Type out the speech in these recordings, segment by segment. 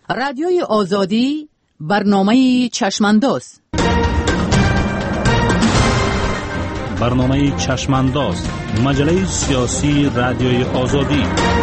رادیوی آزادی برنامه چشمانداز. برنامه چشمانداز، مجله سیاسی رادیوی آزادی.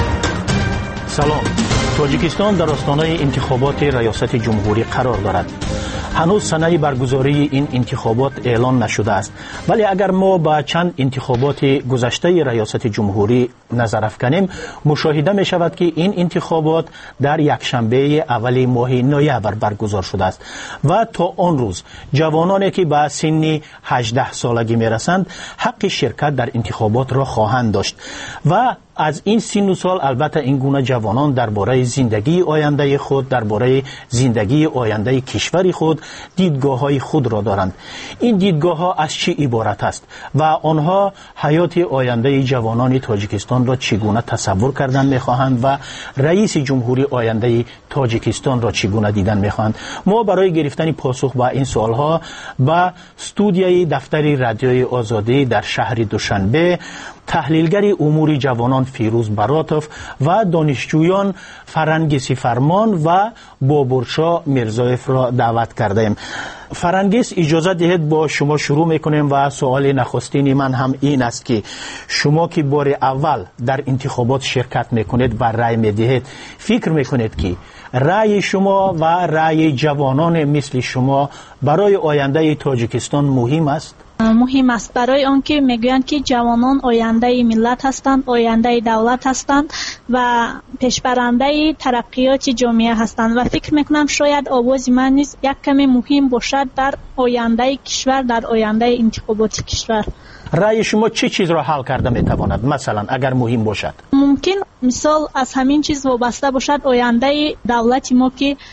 سلام. تاجیکستان در آستانه انتخابات ریاست جمهوری قرار دارد. هنوز سنه برگزاری این انتخابات اعلان نشده است، ولی اگر ما با چند انتخابات گذشته ریاست جمهوری نظر افکنیم، مشاهده می شود که این انتخابات در یکشنبه اول ماه نوامبر برگزار شده است و تا آن روز جوانانی که به سن 18 سالگی می رسند حق شرکت در انتخابات را خواهند داشت و از این سن و سال البته این گونه جوانان درباره زندگی آینده خود، درباره زندگی آینده کشور خود دیدگاه‌های خود را دارند. این دیدگاه‌ها از چه عبارت است و آنها حیات آینده جوانان تاجیکستان را چگونه تصور کردن می‌خواهند و رئیس جمهوری آینده تاجیکستان را چگونه دیدن می‌خواهند. ما برای گرفتن پاسخ به این سوال‌ها با استودیوی دفتر رادیوی آزادی در شهر دوشنبه تحلیلگر امور جوانان فیروز براتوف و دانشجویان فرنگیس فرمان و بابورشاه میرزایف را دعوت کردیم. فرنگیس، اجازه دهید با شما شروع میکنیم و سوال نخستین من هم این است که شما که بار اول در انتخابات شرکت میکنید و رای میدهید، فکر میکنید که رای شما و رای جوانان مثل شما برای آینده تاجیکستان مهم است؟ مهم است، برای آنکه میگویند که جوانان آینده ملت هستند، آینده دولت هستند و پیشبرنده ترقیات جامعه هستند و فکر میکنم شاید آواز من نیز یک کمی مهم باشد در آینده کشور، در آینده انتخابات کشور. رای شما چه چیز را حل کرده میتواند؟ مثلا اگر مهم باشد، ممکن مثال از همین چیز وابسته باشد آینده دولت ما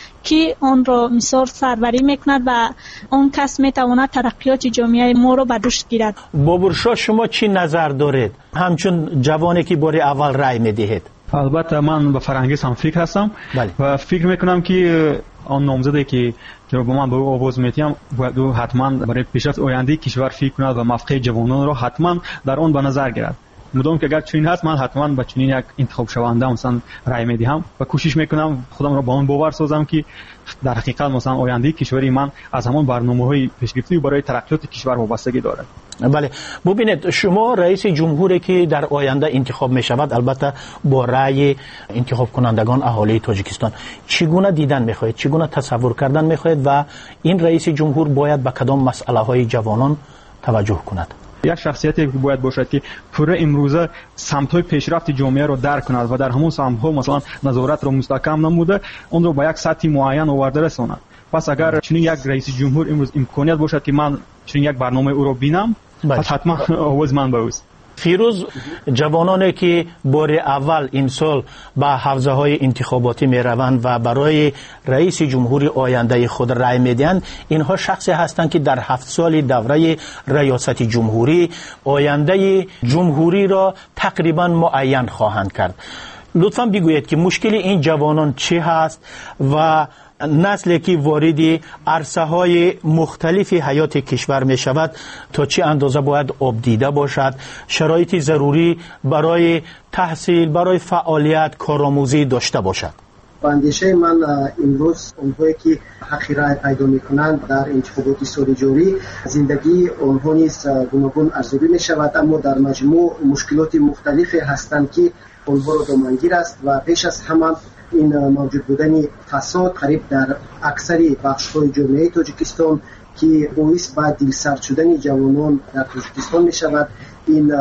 که آن را مثال سروری میکند و آن کس میتواند ترقیات جامعه ما را به دوش گیرد. بابورشاه، شما چی نظر دارید همچون جوانی که بار اول رای میدهید؟ البته من به فرنگیس هم فکر هستم. بله. و فکر میکنم که آن نامزدی که با من به آواز میتیم باید حتما برای پیشرفت آینده کشور فکر کند و موقع جوانان را حتما در آن به نظر گیرد. مدام که اگر چنین هست من حتما به چنین یک انتخاب شونده مثلا رای میدهم و کوشش میکنم خودم را با آن باور سازم که در حقیقت مثلا آینده کشوری من از همان برنامه‌های پیشگرفته برای ترقیات کشور وابستگی دارد. بله، ببینید شما رئیس جمهوری که در آینده انتخاب می شود البته با رأی انتخاب کنندگان اهالی تاجیکستان، چگونه دیدن می خواهید، چگونه تصور کردن می خواهید و این رئیس جمهور باید به کدام مسئله های جوانان توجه کند؟ یک شخصیتی باید باشد که پوره امروزه سمت‌های پیشرفت جامعه را درک کند و در همون سمت‌ها مثلا نظارت را مستحکم نموده اون را به یک سطح معین آورده رساند. پس اگر چنین یک رئیس جمهور امروز امکانیت باشد که من چنین یک برنامه او را بینم، پس حتما آواز من به اوست. فیروز، جوانانی که بار اول این سال به حوزه های انتخاباتی می روند و برای رئیس جمهوری آینده خود رای می دهند، اینها شخصی هستند که در 7 سال دوره ریاست جمهوری آینده جمهوری را تقریبا معین خواهند کرد. لطفاً بگویید که مشکل این جوانان چی هست و نسلی که وارد عرصه های مختلف حیات کشور می شود تا چه اندازه باید آب دیده باشد، شرایط ضروری برای تحصیل، برای فعالیت، کارآموزی داشته باشد. اندیشه من امروز اونهایی که حق رای پیدا میکنند در انتخابات سال جاری، زندگی آنها نیز گوناگون ارزیابی می شود، اما در مجموع مشکلات مختلفی هستند که آنها را دامنگیر است و پیش از همه این موجود بودن فساد قریب در اکثر بخش‌های جامعه تاجیکستان که باعث به دلسرد شدن جوانان در تاجیکستان می شود. این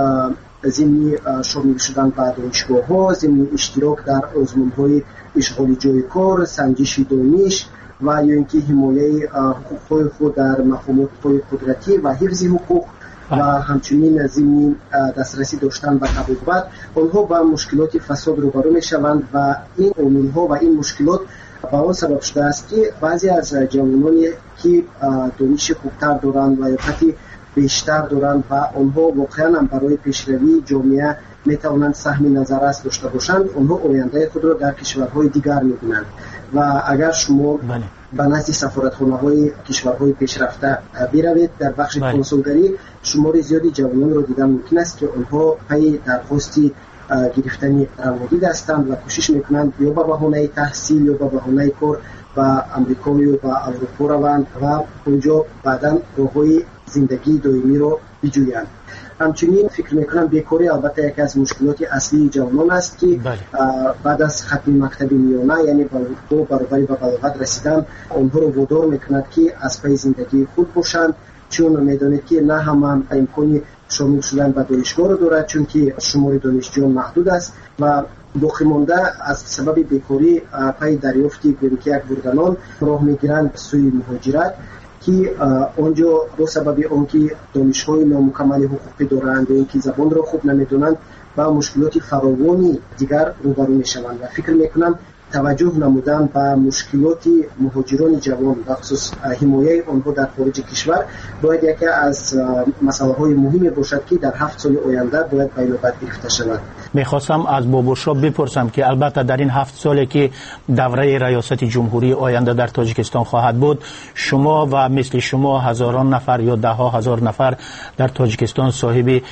ضمن شامل شدن به دانشگاه‌ها، ضمن اشتراک در آزمون‌های اشغال جای کار، سنجش دانش و یا اینکه حمایت حقوق‌های خود در مقامات قدرتی و حفظ حقوق و همچنین ضمن دسترسی داشتن به تبادل، آنها با مشکلات فساد روبرو می شوند و این عامل‌ها و این مشکلات به آن سبب شده است که بعضی از جوانانی که دانش خوبتر دارند و یافته بیشتر دارند و آنها واقعا هم برای پیشروی جامعه می توانند سهم نظررس داشته باشند، آنها آینده خود را در کشورهای دیگر می بینند و اگر شما به نزد سفارتخانه‌های کشورهای پیشرفته بروید در بخش کنسولگری، شمار زیادی جوانان را دیدن ممکن است که آنها پی درخواست گرفتن روابط هستند و کوشش میکنند یا به بهانه تحصیل یا به بهانه کار به امریکا یا به اروپا روند و اونجا بعدا راههای زندگی دائمی رو بجویند. همچنین فکر میکنم بیکاری البته یکی از مشکلات اصلی جوانان است که بعد از ختم مکتب میانه یعنی برابری به بلاغت رسیدن آنها رو وادار میکند که از پی زندگی خود باشند، چون میدانید که نه همه امکانی شامل شدن به دانشگاه رو دارد چون که شمار دانشجویان محدود است و باقی مانده از سبب بیکاری پی دریافتی که یک بردنان راه میگیرند سوی مهاجرت که آنجا با سبب آنکه دانش‌های نامکمل حقوقی دارند و اینکه زبان را خوب نمی‌دانند با مشکلات فراوانی دیگر روبرو می‌شوند و فکر می‌کنم توجه نمودن به مشکلات مهاجران جوان و خصوص حمایت آنها در خارج کشور باید یکی از مسائل مهمی باشد که در 7 سال آینده باید به نوبت گرفته شود. میخواستم از بابورشا بپرسم که البته در این 7 سالی که دوره ریاست جمهوری آینده در تاجیکستان خواهد بود، شما و مثل شما هزاران نفر یا ده ها هزار نفر در تاجیکستان صاحب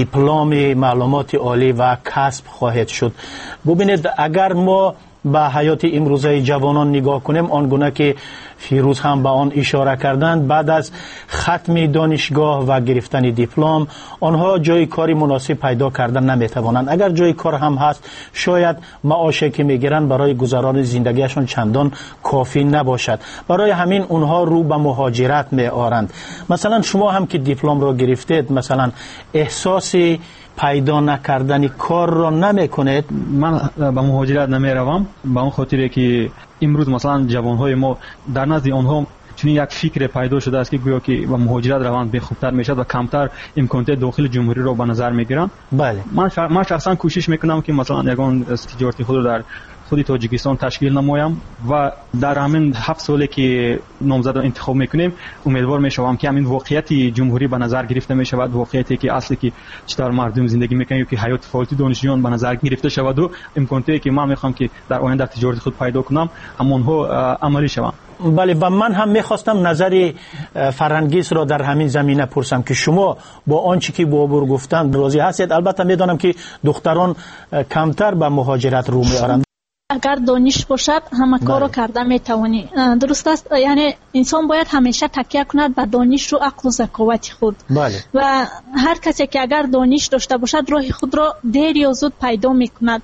دیپلم معلومات عالی و کسب خواهد شد. ببینید اگر ما به حیات امروزه جوانان نگاه کنیم، آنگونه که فیروز هم به آن اشاره کردند، بعد از ختم دانشگاه و گرفتن دیپلم آنها جای کاری مناسب پیدا کردن نمیتوانند. اگر جای کار هم هست شاید معاشی که میگیرند برای گذران زندگیشان چندان کافی نباشد، برای همین اونها رو به مهاجرت میآرند. مثلا شما هم که دیپلم را گرفتید، مثلا احساس پیدا نکردن کار را نمیکنید؟ من به مهاجرت نمیروم به اون خاطره که امروز مثلا جوانهای ما در نزد آنها چون یک فکر پیدا شده است که گویا که به مهاجرت روند بهتر میشد و کمتر امکانات داخل جمهوری را به نظر میگیرند. بله، من شخصا کوشش میکنم که مثلا یگان تجارتی خود در خودی تاجیکستان تشکیل نمایم و در همین 7 سالی که نامزد انتخاب میکنیم امیدوار میشوم که همین واقعیت جمهوری به نظر گرفته میشود، واقعیتی که اصلی که چطور مردم زندگی میکنن که حیات فعالیت دانشجویان به نظر گرفته شود و امکاناتی که من میخوام که در آینده در تجارت خود پیدا کنم همونها عملی شوند. بله، و من هم میخواستم نظر فرنگیس را در همین زمینه پرسم که شما با آنچه که بابور گفتن راضی هستید؟ البته میدانم که دختران کمتر به مهاجرت رو میارند. اگر دانش باشد همه کار رو کرده میتوانی. درست است، یعنی انسان باید همیشه تکیه کند به دانش و عقل و ذکاوت خود. بله. و هر کسی که اگر دانش داشته باشد راه خود را دیر یا زود پیدا میکند.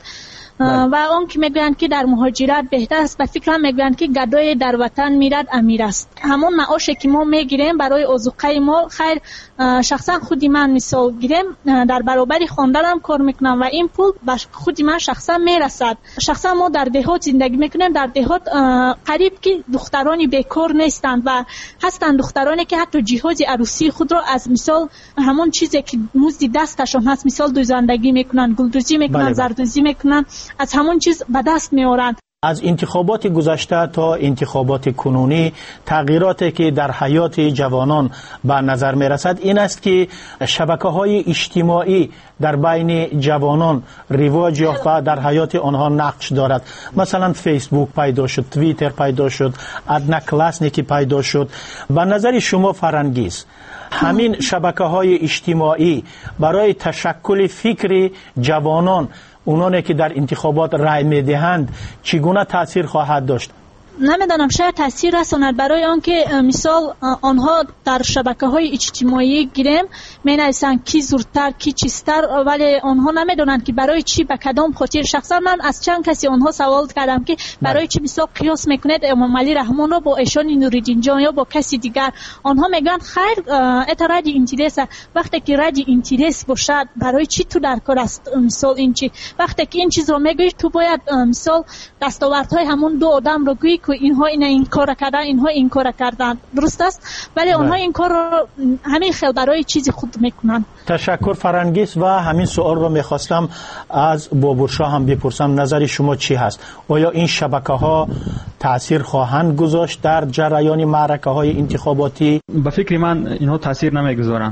و اون که میگویند که در مهاجرت بهتر است، به فکرم میگویند که گدای در وطن میرد امیر است. همون معاشی که ما میگیریم برای آذوقه ما، خیر شخصا خودی من مثال گیریم در برابر خواندنم کار میکنم و این پول به خودی من شخصا میرسد. شخصا ما در دهات زندگی میکنیم، در دهات قریب که دخترانی بیکار نیستند و هستند دخترانی که حتی جهاز عروسی خود را از مثال همون چیزی که مزد دستشان هست مثال دوزندگی میکنن، گلدوزی میکنن، زردوزی میکنن، از همون چیز به دست میارند. از انتخابات گذشته تا انتخابات کنونی تغییراتی که در حیات جوانان به نظر می رسد این است که شبکه‌های اجتماعی در بین جوانان رواج یافته، در حیات آنها نقش دارد. مثلا فیسبوک پیدا شد، توییتر پیدا شد، ادناکلاسنیکی پیدا شد. به نظر شما فرنگیس همین شبکه‌های اجتماعی برای تشکل فکر جوانان، اونانی که در انتخابات رای میدهند، چگونه تاثیر خواهد داشت؟ نمیدانم، شاید تاثیر رساند برای آنکه مثال آنها در شبکه‌های اجتماعی گیریم می‌نویسند کی زورتر کی چیستر، ولی آنها نمیدونند که برای چی به کدام خاطر. شخصا من از چند کسی آنها سوال کردم که برای چی مثال قیاس میکنید امام علی رحمان رو با ایشان نوری‌الدین جان یا با کسی دیگر. آنها میگن خیر اترادی اینترس، وقتی که رادی اینترس باشد برای چی تو در کار است مثال این چی، وقتی که این چیز رو میگویی تو باید مثال دستاوردهای همون دو آدم رو گویی که اینها این کار کردن اینها این کار کردن. درست است، ولی آنها این کار رو همین خیلی برای چیزی خود میکنن. تشکر فرنگیس. و همین سوال رو میخواستم از بابورشا هم بپرسم، نظر شما چی هست؟ آیا این شبکه‌ها تأثیر خواهند گذاشت در جریان معرکه‌های انتخاباتی؟ به فکر من اینها تأثیر نمیگذارند،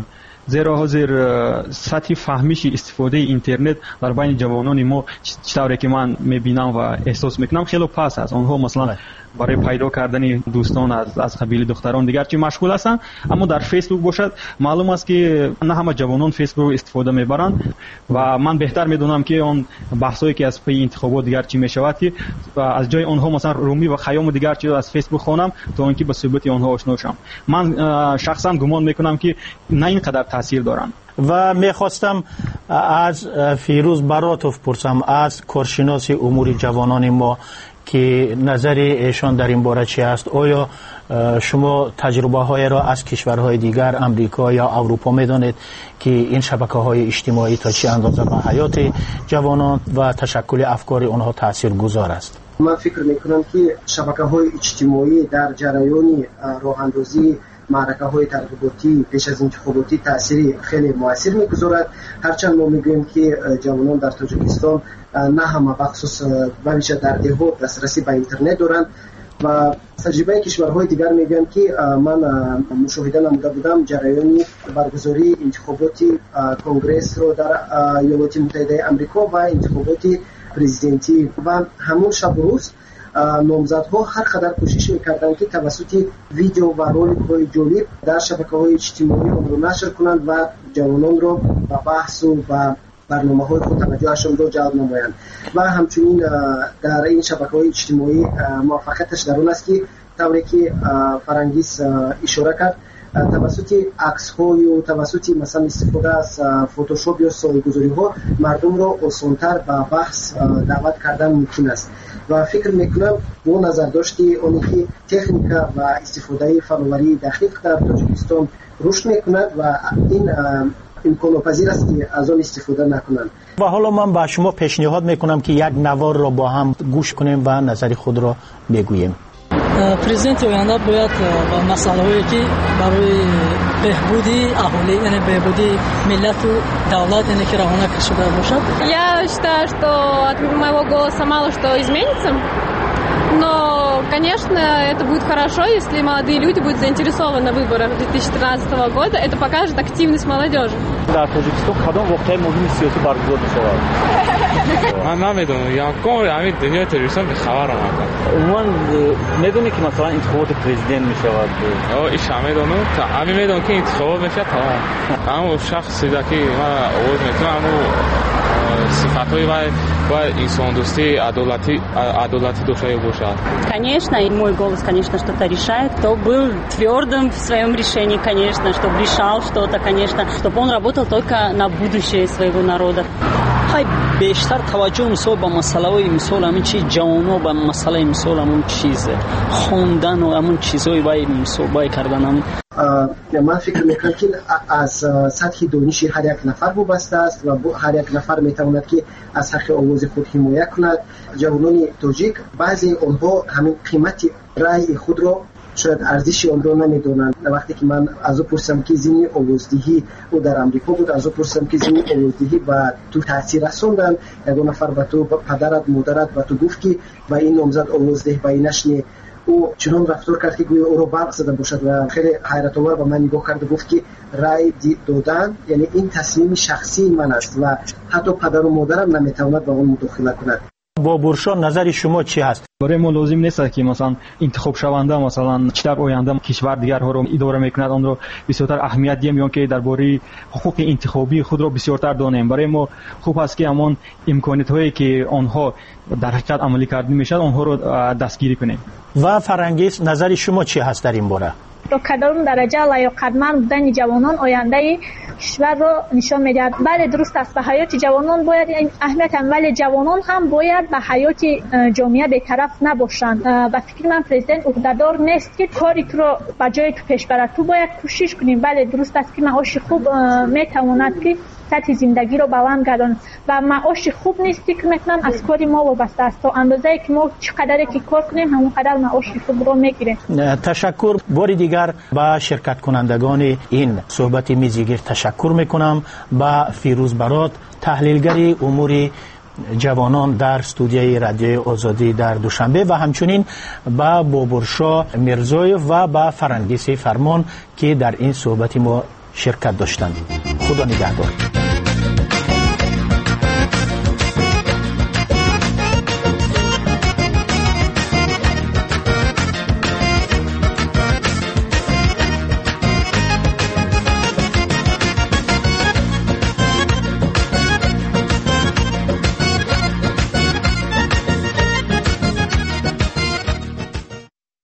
زیرا حاضر سطح فهمیش استفاده اینترنت در بین جوانان ما چطوری که من میبینم و احساس میکنم خیلی پس است. آنها مثلا برای پیدا کردن دوستان از قبیل دختران دیگر چی مشغول هستند، اما در فیسبوک باشد معلوم است که نه همه جوانان فیسبوک استفاده میبرند و من بهتر میدونم که اون بحثایی که از پی انتخابات دیگر چی میشود که از جای آنها مثلا رومی و خیام دیگر چی از فیسبوک خوانم تا اینکه با ثبوت آنها آشنا شم. من شخصا گمان میکنم که نه اینقدر تاثیر دارند. و میخواستم از فیروز براتوف پرسم، از کارشناس امور جوانان ما، که نظر ایشان در این باره چی است؟ آیا شما تجربه های را از کشورهای دیگر امریکا یا اروپا میدانید که این شبکه های اجتماعی تا چه اندازه به حیات جوانان و تشکل افکار آنها تأثیر گذار است؟ من فکر میکنم که شبکه های اجتماعی در جریان راه اندازی معرکه های ترغیباتی پیش از انتخاباتی تأثیری خیلی موثر میگذارد. هرچند ما میگوییم که جوانان در تاجیکستان نه همه بخصوص بویژه در دهات دسترسی به اینترنت دارند و تجربه کشورهای دیگر میگن که من مشاهده نموده بودم جریان برگزاری انتخابات کنگرس رو در ایالات متحده آمریکا و انتخابات پرزیدنتی و همون شب روز نامزدها هر قدر کوشش میکردند که توسط ویدیو و رول‌های جالب در شبکه‌های اجتماعی آن رو نشر کنند و جوانان را به بحث و به برنامه‌های خود توجهشان را جلب نمایند و همچنین در این شبکه‌های اجتماعی موفقیتش در اون است که طوری که فرانگیز اشاره کرد توسط عکس‌های و توسط مثلا استفاده از فتوشاپ یا سایه‌گذاری‌ها مردم را آسان‌تر به بحث دعوت کردن ممکن است و فکر میکنم با نظر داشتی اونی که تکنیک و استفاده فناوری دقیق در تاجیکستان رشد میکند و این امکان پذیر است که از آن استفاده نکنند. و حالا من با شما پیشنهاد میکنم که یک نوار را با هم گوش کنیم و نظر خود را بگوییم. президент оянда бояд ба масъалаҳое ки барои беҳбуди аҳолӣ, яъне беҳбуди миллату давлат, яъне ки равона шуда бошад. Я считаю, что от моего голоса мало что изменится, но, конечно, это будет хорошо, если молодые люди будут заинтересованы в выборах 2013 года. Это покажет активность молодежи. در تاجیکستان کدام واقعه مهم سیاسی برگزار می‌شود؟ من نمیدونم، یا کار همین دنیای تاجیکستان به خبرم هستم. من میدونی که مثلا انتخابات پرزیدنت میشود؟ ایش میدونم، همین میدونم که انتخابات میشه تا اما شخصی که من آواز میتونم اما صفاتهای و انسان دوستی عدالتی душой бушат. Конечно, и мой голос, конечно, что-то решает. Кто был твердым в своем решении, конечно, чтобы решал что-то, конечно, чтобы он работал только на будущее своего народа. های بیشتر توجه مثال با مسئله مثال همین چیز جوانا با مسئله مثال همون چیز خوندن و همون چیزای باید مثال باید کردن همون. من فکر میکنم که از سطح دانش هر یک نفر وابسته است و هر یک نفر میتواند که از حق آواز خود حمایت کند. جوانان تاجیک بعضی آنها همین قیمت رأی خود را شاید ارزش آن را نمیدونند. وقتی که من از او پرسم که زمین آوازدهی او در امریکا بود، از او پرسم که زمین آوازدهی و تو تاثیر رسوندن، یک نفر به تو پدرت مادرت به تو گفت که با این نامزد آوازده با اینش نه، او چنان رفتار کرد که گویا او را برق زده باشد و خیلی حیرت آور به من نگاه کرد و گفت که رأی دادن یعنی این تصمیم شخصی من است و حتی پدر و مادرم نمیتواند به آن مداخله کند. با برشا نظر شما چی هست؟ برای ما لازم نیست که مثلا انتخاب شونده مثلا چطور آینده کشور دیگرها رو اداره میکند آن رو بسیارتر اهمیت دیم یا که درباره حقوق انتخابی خود رو بسیارتر دانیم. برای ما خوب است که همان امکانات هایی که آنها در حقیقت عملی کرده میشد آنها رو دستگیری کنیم. و فرانگیز نظر شما چی هست در این باره؟ تا کدام درجه لیاقتمند بودن جوانان آینده کشور را نشان میدهد. بله درست است، به حیات جوانان باید اهمیت هم، ولی جوانان هم باید به حیات جامعه بی‌طرف نباشند. و فکر من پرزیدنت عهده‌دار نیست که کاری تو را به جای تو پیش بره. تو باید کوشش کنیم. بله درست است که معاش خوب میتواند که سطح زندگی رو بلند گرداند و معاش خوب نیست که مثلا از کاری ما وابسته است. تا اندازه‌ای که ما چقدر که کار کنیم همون قدر معاش خوب رو میگیریم. تشکر. بار دیگر با شرکت کنندگان این صحبت میزگیر تشکر میکنم. با فیروز برات، تحلیلگر امور جوانان در استودیوی رادیوی آزادی در دوشنبه و همچنین با بابرشا میرزویف و با فرانگیز فرمان که در این صحبت ما شرکت داشتند. خدا نگهدار.